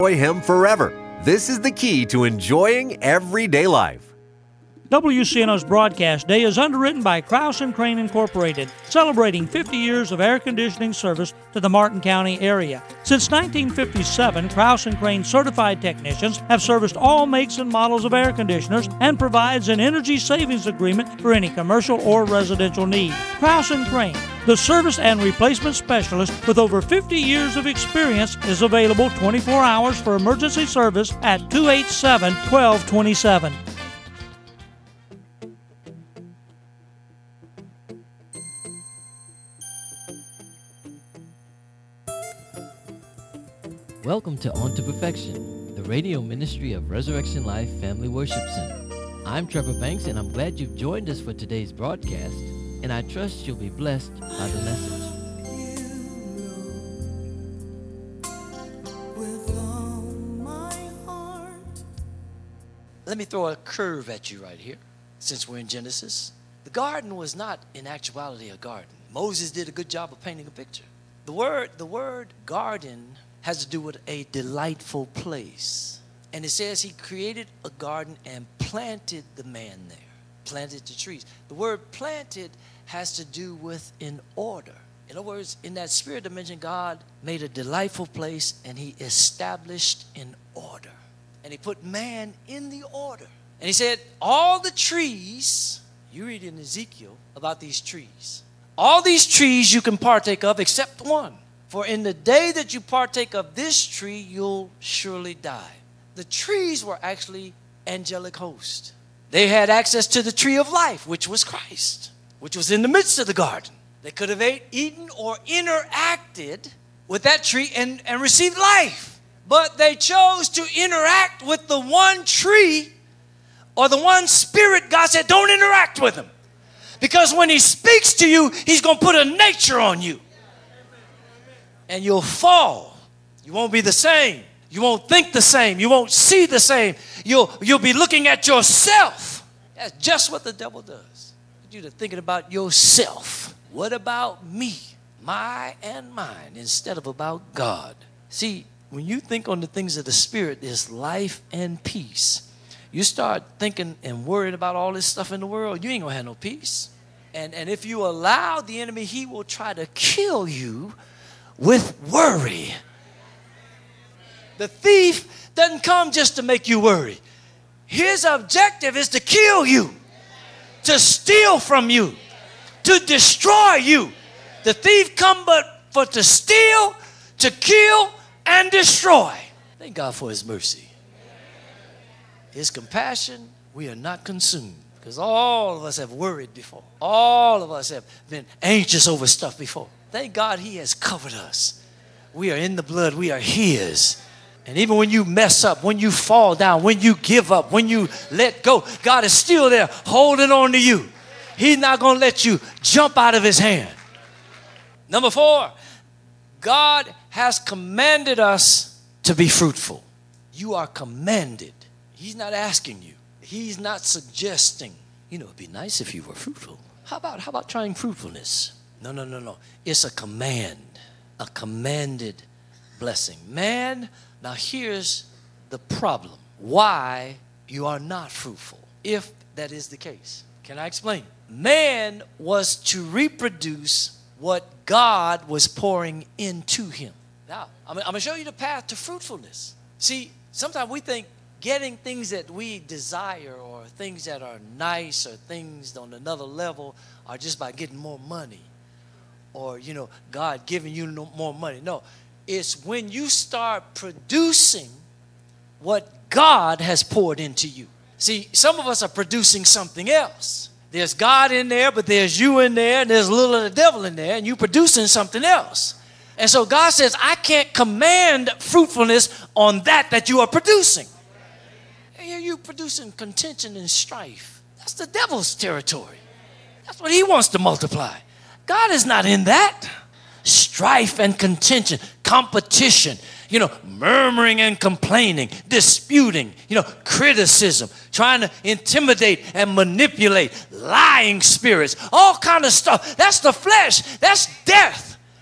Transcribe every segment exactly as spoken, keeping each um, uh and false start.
enjoy Him forever. This is the key to enjoying everyday life. W C N O's broadcast day is underwritten by Krause and Crane Incorporated, celebrating fifty years of air conditioning service to the Martin County area. Since nineteen fifty-seven, Krause and Crane certified technicians have serviced all makes and models of air conditioners and provides an energy savings agreement for any commercial or residential need. Krause and Crane, the service and replacement specialist with over fifty years of experience, is available twenty-four hours for emergency service at two eight seven, one two two seven. Welcome to On to Perfection, the radio ministry of Resurrection Life Family Worship Center. I'm Trevor Banks, and I'm glad you've joined us for today's broadcast, and I trust you'll be blessed by the message. Let me throw a curve at you right here, since we're in Genesis. The garden was not in actuality a garden. Moses did a good job of painting a picture. The word, the word garden has to do with a delightful place. And it says he created a garden and planted the man there, planted the trees. The word planted has to do with in order. In other words, in that spirit dimension, God made a delightful place and he established in order. And he put man in the order. And he said, all the trees, you read in Ezekiel about these trees, all these trees you can partake of except one. For in the day that you partake of this tree, you'll surely die. The trees were actually angelic hosts. They had access to the tree of life, which was Christ, which was in the midst of the garden. They could have ate, eaten, or interacted with that tree and, and received life. But they chose to interact with the one tree or the one spirit. God said, don't interact with him. Because when he speaks to you, he's going to put a nature on you. And you'll fall. You won't be the same. You won't think the same. You won't see the same. You'll, you'll be looking at yourself. That's just what the devil does. You're thinking about yourself. What about me, my and mine, instead of about God? See, when you think on the things of the Spirit, there's life and peace. You start thinking and worrying about all this stuff in the world, you ain't going to have no peace. And, and if you allow the enemy, he will try to kill you with worry. The thief doesn't come just to make you worry. His objective is to kill you, to steal from you, to destroy you. The thief come but for to steal, to kill, and destroy. Thank God for his mercy. His compassion, we are not consumed. Because all of us have worried before. All of us have been anxious over stuff before. Thank God he has covered us. We are in the blood. We are his. And even when you mess up, when you fall down, when you give up, when you let go, God is still there holding on to you. He's not going to let you jump out of his hand. Number four, God has commanded us to be fruitful. You are commanded. He's not asking you. He's not suggesting. You know, it'd be nice if you were fruitful. How about, how about trying fruitfulness? No, no, no, no. It's a command, a commanded blessing. Man, now here's the problem. Why you are not fruitful, if that is the case. Can I explain? Man was to reproduce what God was pouring into him. Now, I'm, I'm going to show you the path to fruitfulness. See, sometimes we think getting things that we desire or things that are nice or things on another level are just by getting more money. Or, you know, God giving you no more money. No, it's when you start producing what God has poured into you. See, some of us are producing something else. There's God in there, but there's you in there, and there's a little of the devil in there, and you're producing something else. And so God says, I can't command fruitfulness on that that you are producing. Here you're producing contention and strife. That's the devil's territory. That's what he wants to multiply. God is not in that. Strife and contention, competition, you know, murmuring and complaining, disputing, you know, criticism, trying to intimidate and manipulate, lying spirits, all kind of stuff. That's the flesh. That's death.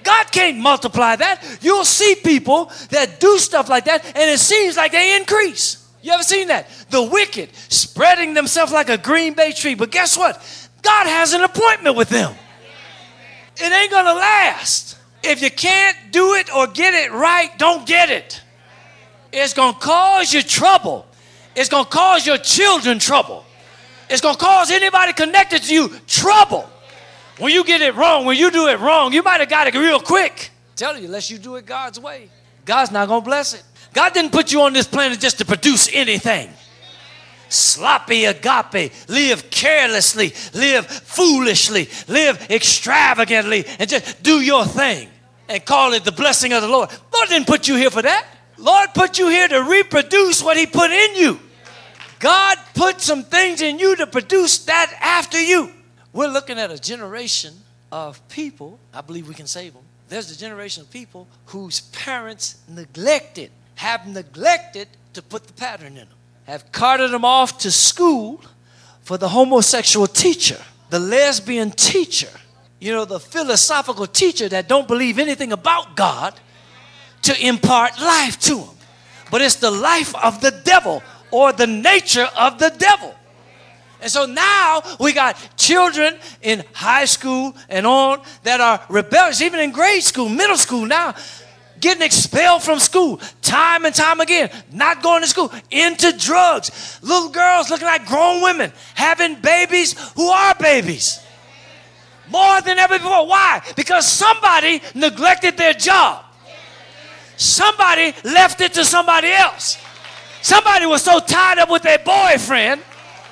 God can't multiply that. You'll see people that do stuff like that, and it seems like they increase. You ever seen that? The wicked spreading themselves like a green bay tree. But guess what? God has an appointment with them. It ain't going to last. If you can't do it or get it right, don't get it. It's going to cause you trouble. It's going to cause your children trouble. It's going to cause anybody connected to you trouble. When you get it wrong, when you do it wrong, you might have got it real quick. I tell you, unless you do it God's way, God's not going to bless it. God didn't put you on this planet just to produce anything. Sloppy agape, live carelessly, live foolishly, live extravagantly, and just do your thing and call it the blessing of the Lord. Lord didn't put you here for that. Lord put you here to reproduce what he put in you. God put some things in you to produce that after you. We're looking at a generation of people, I believe we can save them. There's a generation of people whose parents neglected, have neglected to put the pattern in them. Have carted them off to school for the homosexual teacher, the lesbian teacher, you know, the philosophical teacher that don't believe anything about God to impart life to them. But it's the life of the devil or the nature of the devil. And so now we got children in high school and on that are rebellious, even in grade school, middle school now, getting expelled from school time and time again, not going to school, into drugs. Little girls looking like grown women, having babies who are babies. More than ever before. Why? Because somebody neglected their job. Somebody left it to somebody else. Somebody was so tied up with their boyfriend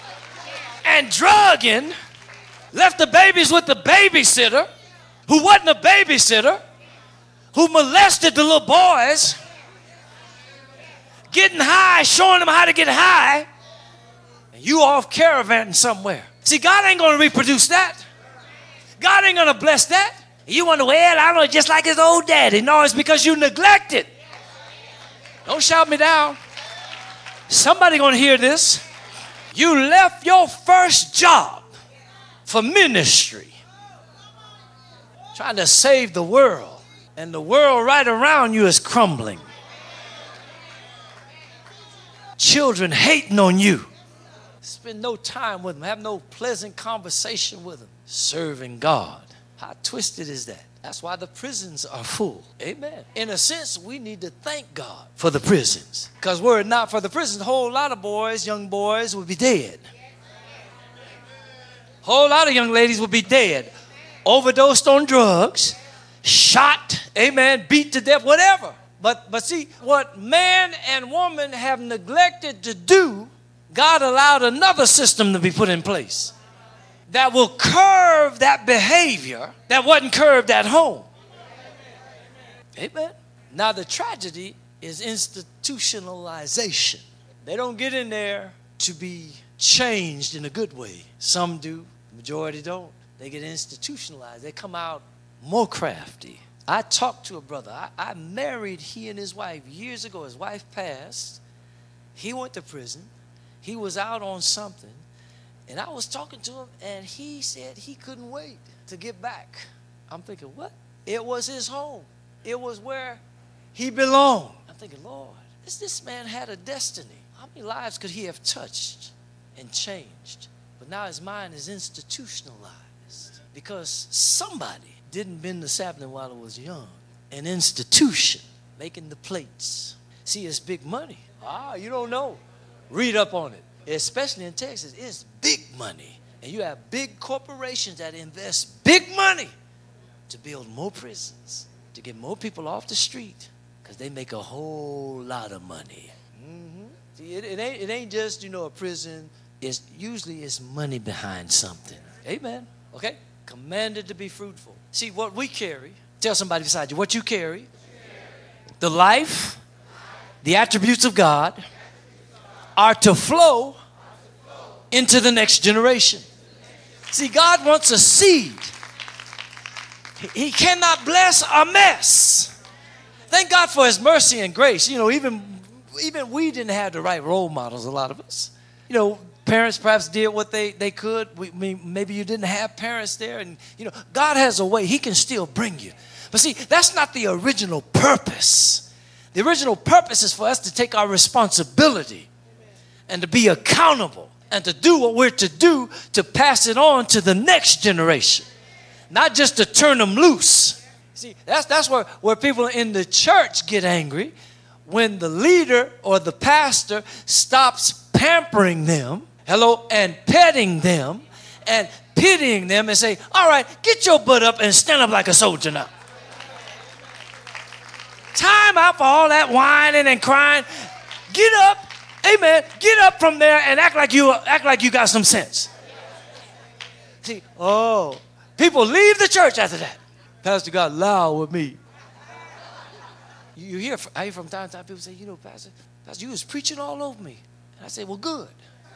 and drugging, left the babies with the babysitter, who wasn't a babysitter, who molested the little boys, getting high, showing them how to get high, and you off caravanning somewhere. See, God ain't going to reproduce that. God ain't going to bless that. You wonder, well, I know, just like his old daddy. No, it's because you neglected. Don't shout me down. Somebody going to hear this. You left your first job for ministry, trying to save the world. And the world right around you is crumbling. Children hating on you. Spend no time with them. Have no pleasant conversation with them. Serving God. How twisted is that? That's why the prisons are full. Amen. In a sense, we need to thank God for the prisons. Because were it not for the prisons, a whole lot of boys, young boys, would be dead. A whole lot of young ladies would be dead. Overdosed on drugs. Shot, amen, beat to death, whatever. But but see, what man and woman have neglected to do, God allowed another system to be put in place that will curb that behavior that wasn't curbed at home. Amen. Now the tragedy is institutionalization. They don't get in there to be changed in a good way. Some do, the majority don't. They get institutionalized. They come out more crafty. I talked to a brother. I, I married he and his wife years ago. His wife passed. He went to prison. He was out on something. And I was talking to him, and he said he couldn't wait to get back. I'm thinking, what? It was his home. It was where he belonged. I'm thinking, Lord, this, this man had a destiny. How many lives could he have touched and changed? But now his mind is institutionalized because somebody didn't bend the sapling while it was young. An institution making the plates. See, it's big money. Ah, you don't know. Read up on it. Especially in Texas, it's big money. And you have big corporations that invest big money to build more prisons, to get more people off the street, because they make a whole lot of money. Mm-hmm. See, it, it, ain't, it ain't just, you know, a prison. It's, usually it's money behind something. Amen. Okay? Commanded to be fruitful. See, what we carry, tell somebody beside you, what you carry, the life, the attributes of God, are to flow into the next generation. See, God wants a seed. He cannot bless a mess. Thank God for his mercy and grace. You know, even, even we didn't have the right role models, a lot of us. You know, parents perhaps did what they, they could. We, maybe you didn't have parents there. And, you know, God has a way. He can still bring you. But see, that's not the original purpose. The original purpose is for us to take our responsibility and to be accountable and to do what we're to do to pass it on to the next generation, not just to turn them loose. See, that's, that's where, where people in the church get angry, when the leader or the pastor stops pampering them, hello, and petting them and pitying them and say, all right, get your butt up and stand up like a soldier now. Time out for all that whining and crying. Get up, amen, get up from there and act like you act like you got some sense. See, oh, people leave the church after that. Pastor got loud with me. You hear, I hear from time to time people say, you know, Pastor, Pastor, you was preaching all over me. And I say, well, good.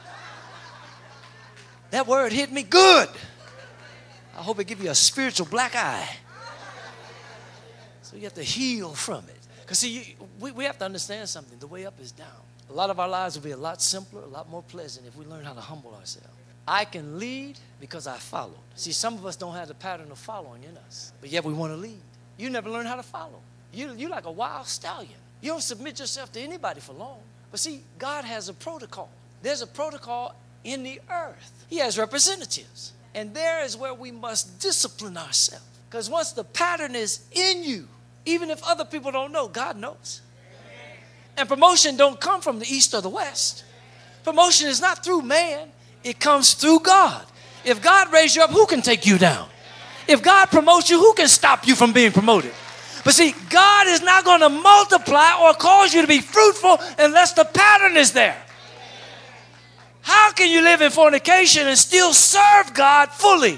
That word hit me good. I hope it give you a spiritual black eye. So you have to heal from it. Because see, you, we, we have to understand something. The way up is down. A lot of our lives will be a lot simpler, a lot more pleasant if we learn how to humble ourselves. I can lead because I followed. See, some of us don't have the pattern of following in us, but yet we want to lead. You never learn how to follow. You, you're like a wild stallion. You don't submit yourself to anybody for long. But see, God has a protocol. There's a protocol in the earth. He has representatives. And there is where we must discipline ourselves. Because once the pattern is in you, even if other people don't know, God knows. And promotion don't come from the east or the west. Promotion is not through man. It comes through God. If God raised you up, who can take you down? If God promotes you, who can stop you from being promoted? But see, God is not going to multiply or cause you to be fruitful unless the pattern is there. How can you live in fornication and still serve God fully?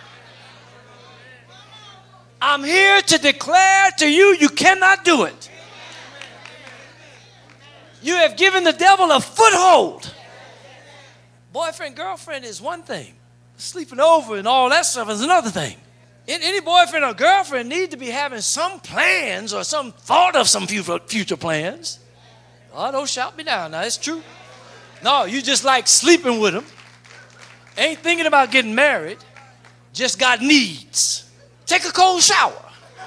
I'm here to declare to you, you cannot do it. You have given the devil a foothold. Boyfriend, girlfriend is one thing. Sleeping over and all that stuff is another thing. Any boyfriend or girlfriend need to be having some plans or some thought of some future plans. Oh, don't shout me down. Now, it's true. No, you just like sleeping with them. Ain't thinking about getting married. Just got needs. Take a cold shower.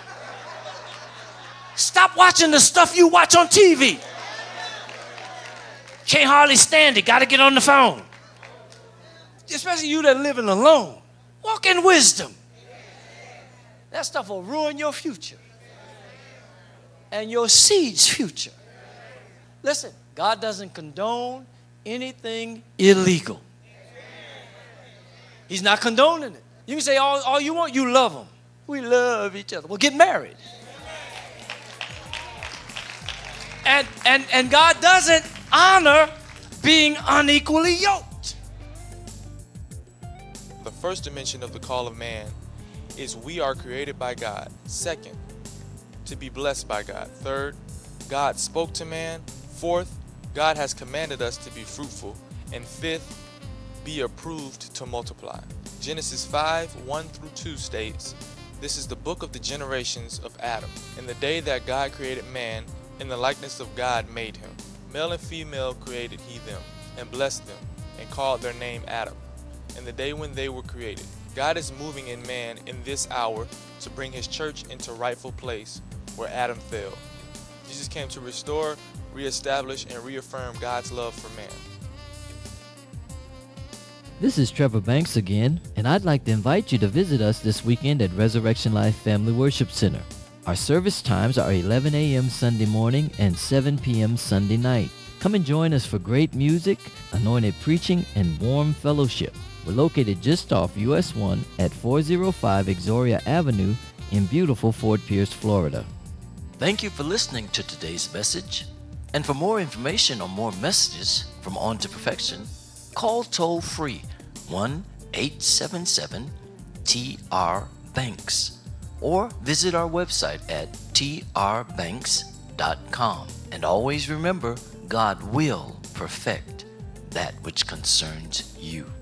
Stop watching the stuff you watch on T V. Can't hardly stand it. Got to get on the phone. Especially you that living alone. Walk in wisdom. That stuff will ruin your future and your seed's future. Listen, God doesn't condone anything illegal. He's not condoning it. You can say all, all you want, you love them. We love each other. Well, get married. And, and, and God doesn't honor being unequally yoked. The first dimension of the call of man is we are created by God. Second, to be blessed by God. Third, God spoke to man. Fourth, God has commanded us to be fruitful. And fifth, be approved to multiply. Genesis five, one through two states, this is the book of the generations of Adam. In the day that God created man, in the likeness of God made him. Male and female created he them, and blessed them, and called their name Adam. In the day when they were created, God is moving in man in this hour to bring his church into rightful place where Adam fell. Jesus came to restore, reestablish, and reaffirm God's love for man. This is Trevor Banks again, and I'd like to invite you to visit us this weekend at Resurrection Life Family Worship Center. Our service times are eleven a.m. Sunday morning and seven p.m. Sunday night. Come and join us for great music, anointed preaching, and warm fellowship. We're located just off U S one at four oh five Exoria Avenue in beautiful Fort Pierce, Florida. Thank you for listening to today's message. And for more information or more messages from On to Perfection, call toll free one eight seven seven T R Banks or visit our website at T R banks dot com. And always remember, God will perfect that which concerns you.